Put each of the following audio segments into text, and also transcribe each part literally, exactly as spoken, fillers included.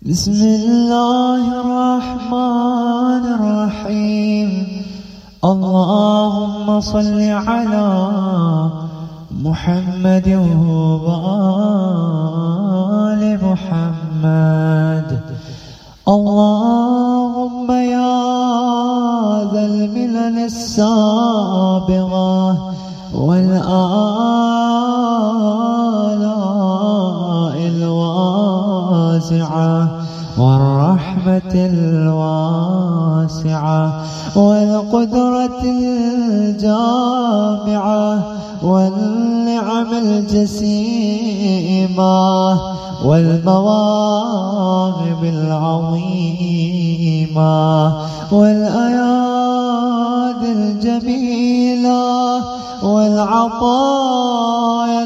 بسم الله الرحمن الرحيم. اللهم صل على محمد وآل محمد. اللهم يا ذا المنن السابغة والآلاء الواسعة والرحمة الواسعة والقدرة الجامعة والنعم الجسيمة والمواهب العظيمة والأيادي الجميلة والعطايا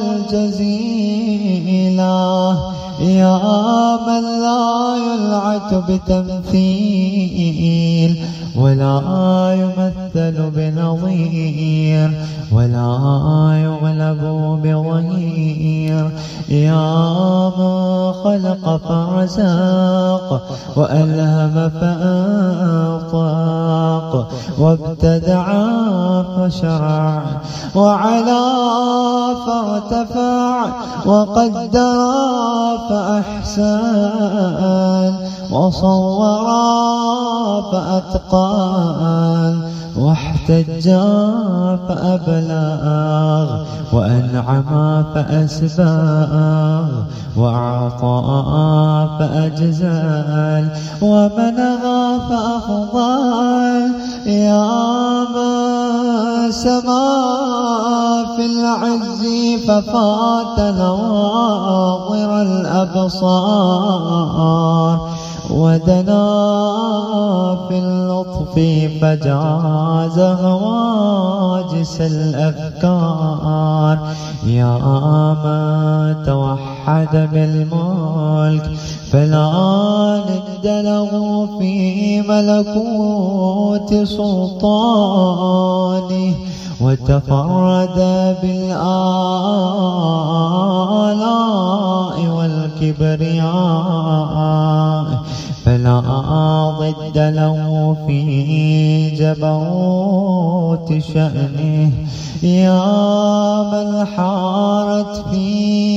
الجزيلة، يا من لا يلعت بتمثيل ولا يمثل بنظير ولا يغلب بظهير، يا من خلق فرزق وألهم فأنطق وابتدع فشرع وعلا فارتفع وقدر فأحسن وصور فأتقن واحتجى فأبلغ وأنعم فأسبغ وأعطى فأجزل ومنغى فأفضل، يا من سما في العز ففات نواظر الأبصار ودنا في اللطف فجاز هواجس الأفكار، يا من توحد بالملك فلا ند له في ملكوت سلطانه وتفرد بالآلاء والكبرياء فلا ضد له في جبروت شأنه، يا من حارت في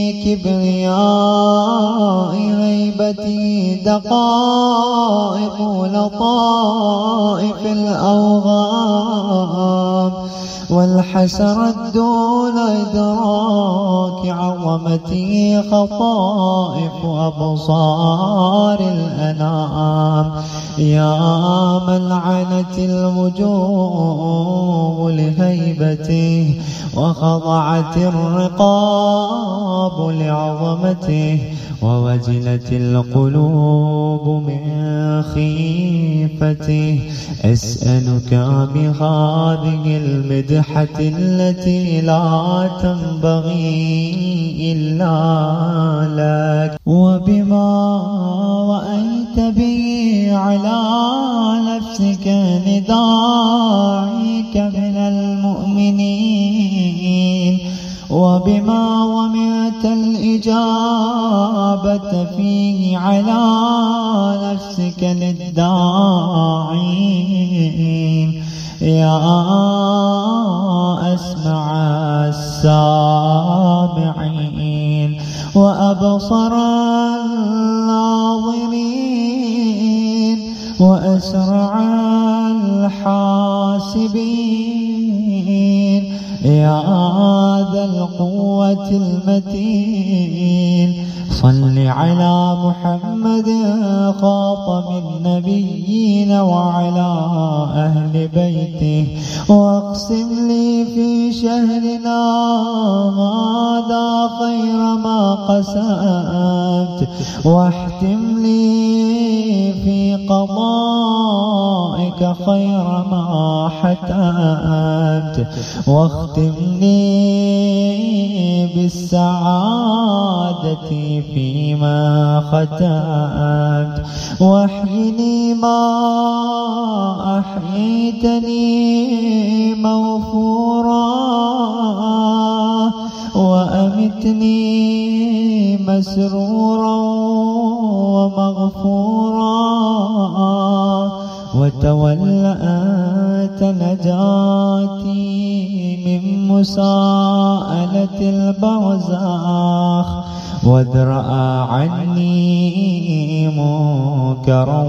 كبرياء هيبته دقائق لطائف الأوغام والحسرت دون إدراك عظمته خطائف أبصار الأنام، يا من عنت الوجوه لهيبته وخضعت الرقاب لعظمته ووجلت القلوب من خيفته. أسألك بهذه المدحة التي لا تنبغي إلا لك وبما وأنت به على نفسك نداعيك من المؤمنين وبما ومعت الإجابة فيه على نفسك للداعين، يا أسمع السامعين وأبصر الناظرين وأسرع الحاسبين، يا ذا القوة المتين. صل على محمد خاتم النبيين وعلى أهل بيته واقسم لي في شهرنا هذا خير ما قسمت واحتم لي في قضائك خير ما حتمت واختم لي بالسعادة فيما ختمت واحيني ما أحييتني مغفورا وأمتني مسرورا ومغفورا وتولأت نجاتي من مساءلة البرزخ وادرأ عني منكرا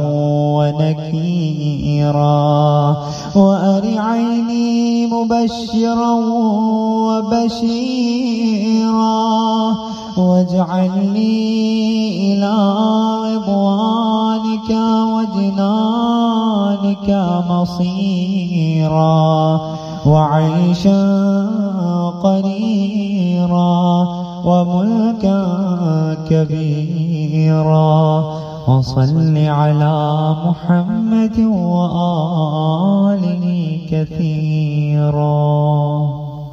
ونكيرا وأرعيني مبشرا وبشيرا واجعلني إلى رضوانك وجنانك مصيرا وعيشا قريرا وملكا كبيرا وصل على محمد وآله كثيرا.